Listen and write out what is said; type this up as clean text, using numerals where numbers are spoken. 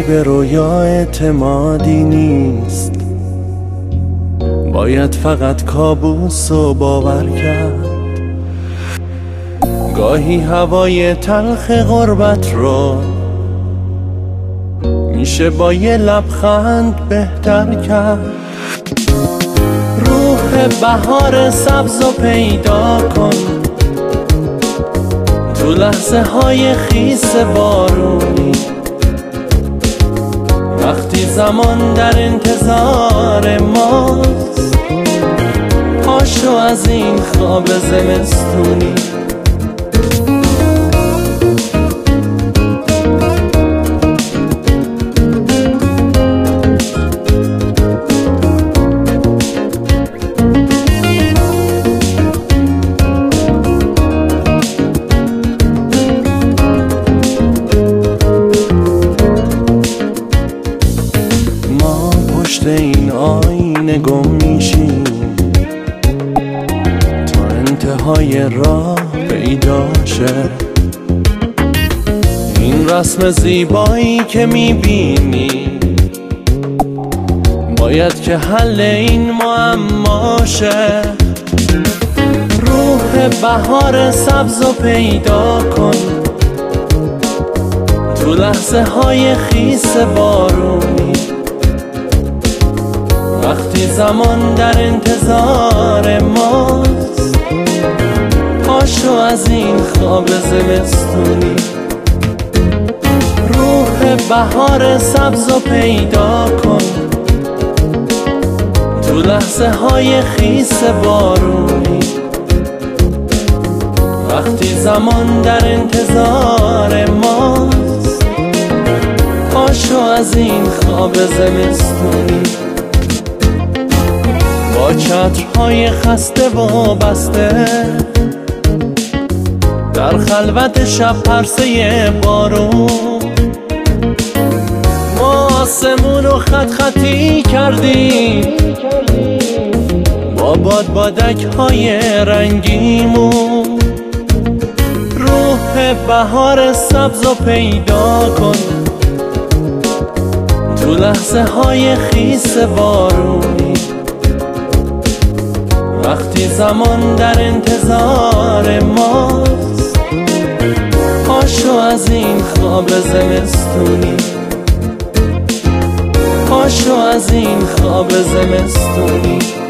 به رویا اعتمادی نیست، باید فقط کابوس و باور کرد. گاهی هوای تلخ غربت رو میشه با یه لبخند بهتر کرد. روح بهار سبز رو پیدا کن تو لحظه های خیس بارونی، وقتی زمان در انتظار ماست. پاشو از این خواب زمستونی. این آینه گم میشیم تا انتهای راه پیدا شه. این رسم زیبایی که میبینی باید که حل این معما شه. روح بهار سبز رو پیدا کن تو لحظه های خیس بارونی، وقتی زمان در انتظار ماست. پاشو از این خواب زمستونی. روح بهار سبز رو پیدا کن تو لحظه های خیس بارونی، وقتی زمان در انتظار ماست. پاشو از این خواب زمستونی. با چترهای خسته و بسته در خلوت شب پرسه بارون، ما آسمون رو خط خطی کردیم با بادک های رنگیمون. روح بهار سبز رو پیدا کن تو لحظه های خیس بارونی، وقتی زمان در انتظار ماست. پاشو از این خواب زمستونی. پاشو از این خواب زمستونی.